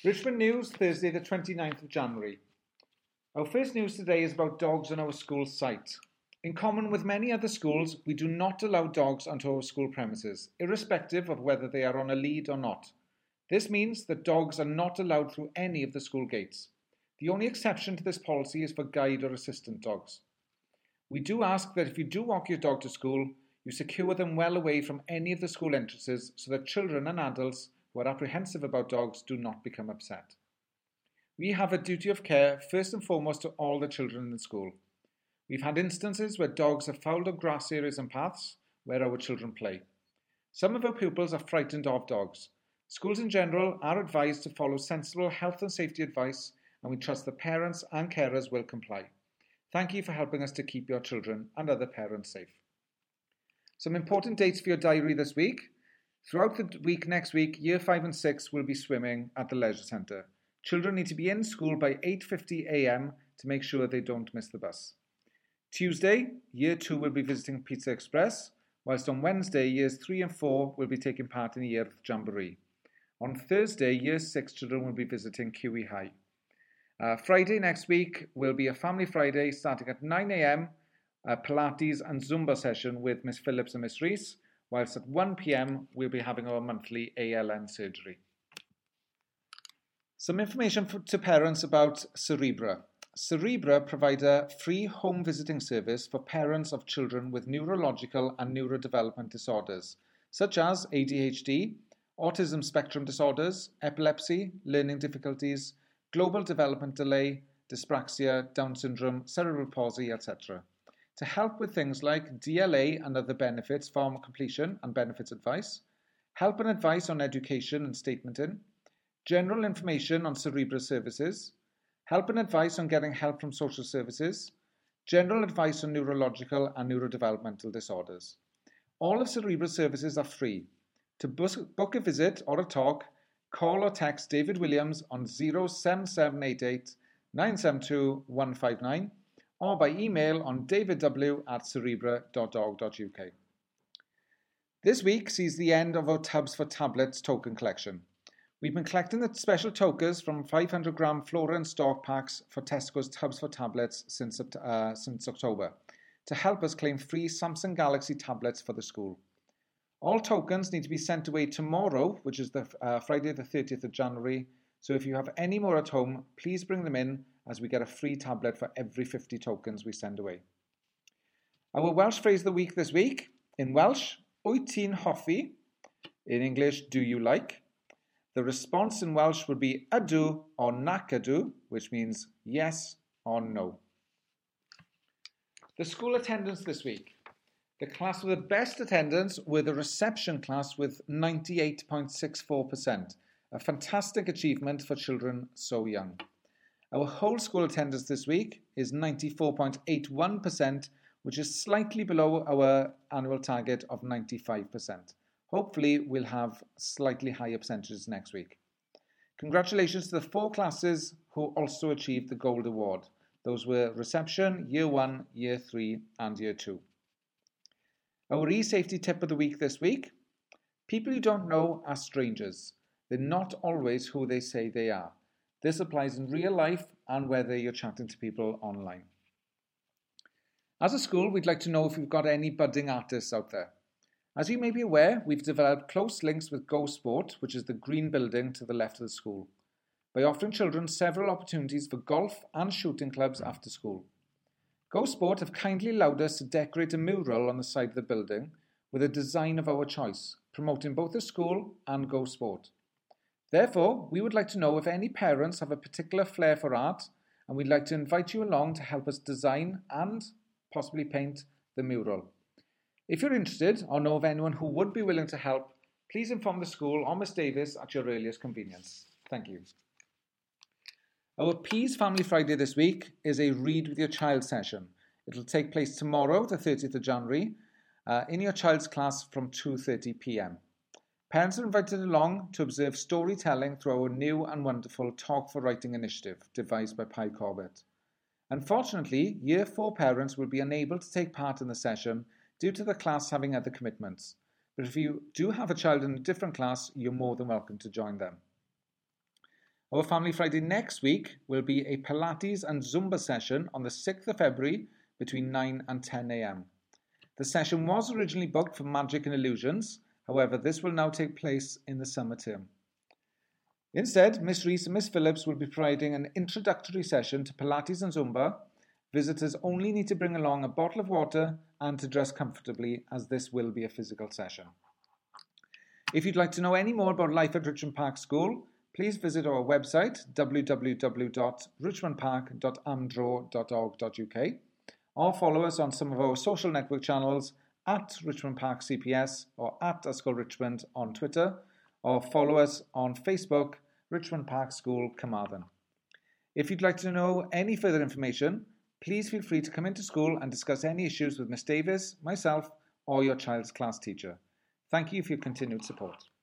Richmond News, Thursday the 29th of January. Our first news today is about dogs on our school site. In common with many other schools, we do not allow dogs onto our school premises, irrespective of whether they are on a lead or not. This means that dogs are not allowed through any of the school gates. The only exception to this policy is for guide or assistant dogs. We do ask that if you do walk your dog to school, you secure them well away from any of the school entrances so that children and adults who are apprehensive about dogs do not become upset. We have a duty of care first and foremost to all the children in the school. We've had instances where dogs have fouled up grass areas and paths where our children play. Some of our pupils are frightened of dogs. Schools in general are advised to follow sensible health and safety advice, and we trust that parents and carers will comply. Thank you for helping us to keep your children and other parents safe. Some important dates for your diary this week. Throughout the week next week, Year 5 and 6 will be swimming at the Leisure Centre. Children need to be in school by 8:50 a.m. to make sure they don't miss the bus. Tuesday, Year 2 will be visiting Pizza Express, whilst on Wednesday, Years 3 and 4 will be taking part in a Year Jamboree. On Thursday, Year 6 children will be visiting QE High. Friday next week will be a Family Friday starting at 9 a.m, a Pilates and Zumba session with Miss Phillips and Miss Rees, whilst at 1 p.m. we'll be having our monthly ALN surgery. Some information to parents about Cerebra. Cerebra provide a free home visiting service for parents of children with neurological and neurodevelopment disorders, such as ADHD, autism spectrum disorders, epilepsy, learning difficulties, global development delay, dyspraxia, Down syndrome, cerebral palsy, etc. To help with things like DLA and other benefits, form completion and benefits advice, help and advice on education and statementing, general information on Cerebra services, help and advice on getting help from social services, general advice on neurological and neurodevelopmental disorders. All of Cerebra services are free. To book a visit or a talk, call or text David Williams on 07788 972 159 or by email on davidw@cerebra.org.uk. This week sees the end of our Tubs for Tablets token collection. We've been collecting the special tokens from 500-gram Flora and Stork packs for Tesco's Tubs for Tablets since October to help us claim free Samsung Galaxy tablets for the school. All tokens need to be sent away tomorrow, which is the Friday the 30th of January, so if you have any more at home, please bring them in as we get a free tablet for every 50 tokens we send away. Our Welsh phrase of the week this week, in Welsh, wyt ti'n hoffi? In English, do you like? The response in Welsh would be ydw or nac ydw, which means yes or no. The school attendance this week. The class with the best attendance were the reception class with 98.64%, a fantastic achievement for children so young. Our whole school attendance this week is 94.81%, which is slightly below our annual target of 95%. Hopefully, we'll have slightly higher percentages next week. Congratulations to the 4 classes who also achieved the Gold Award. Those were Reception, Year 1, Year 3 and Year 2. Our e-safety tip of the week this week. People you don't know are strangers. They're not always who they say they are. This applies in real life and whether you're chatting to people online. As a school, we'd like to know if we've got any budding artists out there. As you may be aware, we've developed close links with Go Sport, which is the green building to the left of the school, by offering children several opportunities for golf and shooting clubs after school. Go Sport have kindly allowed us to decorate a mural on the side of the building with a design of our choice, promoting both the school and Go Sport. Therefore, we would like to know if any parents have a particular flair for art, and we'd like to invite you along to help us design and possibly paint the mural. If you're interested or know of anyone who would be willing to help, please inform the school or Miss Davis at your earliest convenience. Thank you. Our Peas Family Friday this week is a Read with Your Child session. It will take place tomorrow, the 30th of January, in your child's class from 2:30 p.m. Parents are invited along to observe storytelling through our new and wonderful Talk for Writing initiative, devised by Pi Corbett. Unfortunately, Year 4 parents will be unable to take part in the session due to the class having other commitments. But if you do have a child in a different class, you're more than welcome to join them. Our Family Friday next week will be a Pilates and Zumba session on the 6th of February between 9 and 10 a.m. The session was originally booked for Magic and Illusions, however this will now take place in the summer term. Instead, Miss Rees and Miss Phillips will be providing an introductory session to Pilates and Zumba. Visitors only need to bring along a bottle of water and to dress comfortably, as this will be a physical session. If you'd like to know any more about life at Richmond Park School, please visit our website www.richmondpark.amdro.org.uk or follow us on some of our social network channels at Richmond Park CPS or at Ysgol Richmond on Twitter, or follow us on Facebook, Richmond Park School, Carmarthen. If you'd like to know any further information, please feel free to come into school and discuss any issues with Miss Davis, myself, or your child's class teacher. Thank you for your continued support.